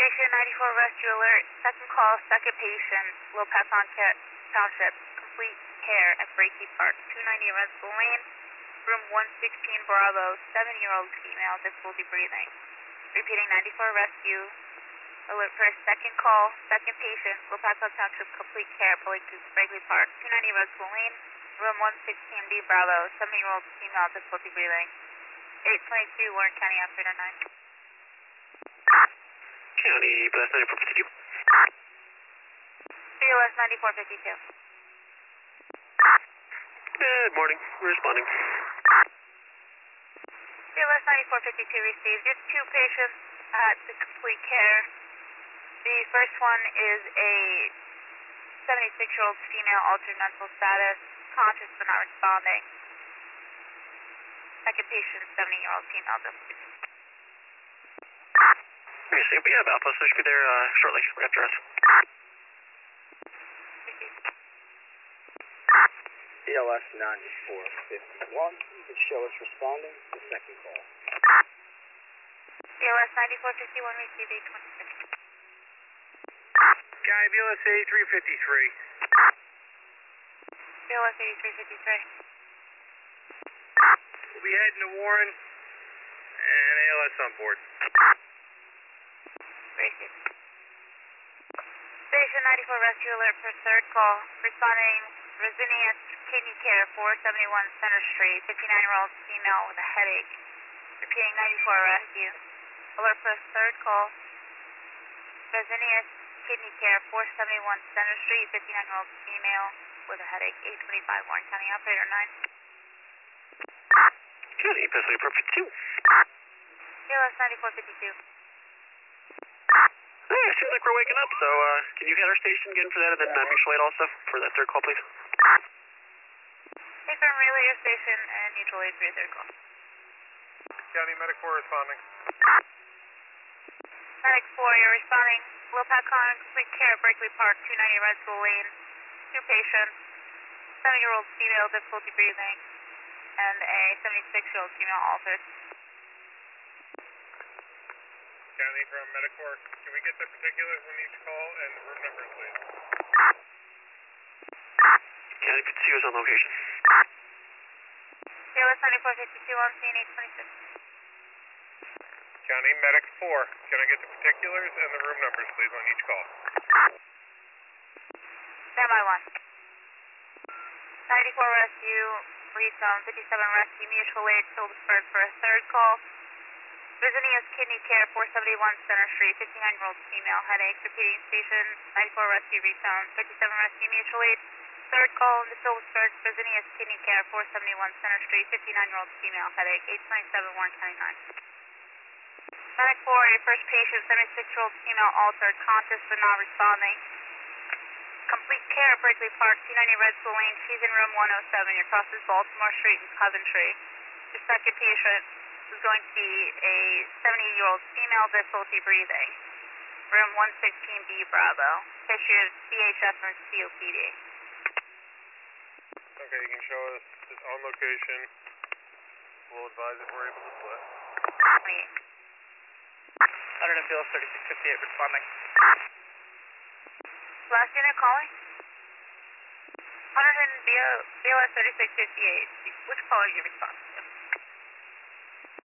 Station 94 rescue alert. Second call, second patient, Lopakon Township. Complete care at Breaky Park. 290 Redstone Lane. Room 116 Bravo. 7-year-old female, difficulty breathing. Repeating 94 rescue alert for a second call, second patient, Lopakon Township. Complete care, Breaky Park. 290 Redstone Lane. Room 116B Bravo. 7-year-old female, difficulty breathing. 822 Warren County Operator 9. County, BLS 9452. BLS 9452. Good morning. We're responding. BLS 9452 received. Just two patients at the complete care. The first one is a 76-year-old female, altered mental status, conscious but not responding. Second patient, 70-year-old female, difficulty. Received. We have Alpha, so should be there shortly, right after us. BLS 9451, you can show us responding to the second call. BLS 9451 received 826. County BLS 8353. BLS 8353. We'll be heading to Warren and ALS on board. Received. Station 94 rescue alert for third call. Responding Resinius Kidney Care 471 Center Street. 59-year-old female with a headache. Repeating 94 rescue. Alert for third call. Resinius Kidney Care 471 Center Street. 59-year-old female with a headache. 825 Warren County Operator 9. County, BLS 9452. BLS 9452. Hey, it seems like we're waking up, so can you hit our station again for that, and then mutual aid also for that third call, please? Confirm relay your station and mutual aid for your third call. County Medic 4 responding. Medic 4, you're responding. Lopakon Complete Care, Berkeley Park, 290 Redstone Lane. Two patients, 7-year-old female, difficulty breathing, and a 76-year-old female altered. County from Medic 4, can we get the particulars on each call and the room numbers, please? County, good to see you on location. BLS 9452 on scene 826. County Medic 4, can I get the particulars and the room numbers, please, on each call? Standby 1. 94 rescue, Freestone, 57 rescue, mutual aid, Phillipsburg for a third call. Resinius Kidney Care, 471 Center Street, 59-year-old female, headache, repeating station, 94 rescue, Freestone, 57 rescue, mutual aid. Third call into Phillipsburg, Resinius Kidney Care, 471 Center Street, 59-year-old female, headache, 827 Warren County 9. Medic 4, your first patient, 76-year-old female, altered, conscious but not responding. Complete care at Berkeley Park, 290 Redstone Lane. She's in room 107. Your crosses Baltimore Street and Coventry. Your second patient is going to be a 70-year-old female, difficulty breathing. Room 116B Bravo. History of CHF and COPD. Okay, you can show us this on location. We'll advise if we're able to split. 28. 100 and BLS 3658 responding. Last unit calling? 100 and BLS 3658. Which call are you responding?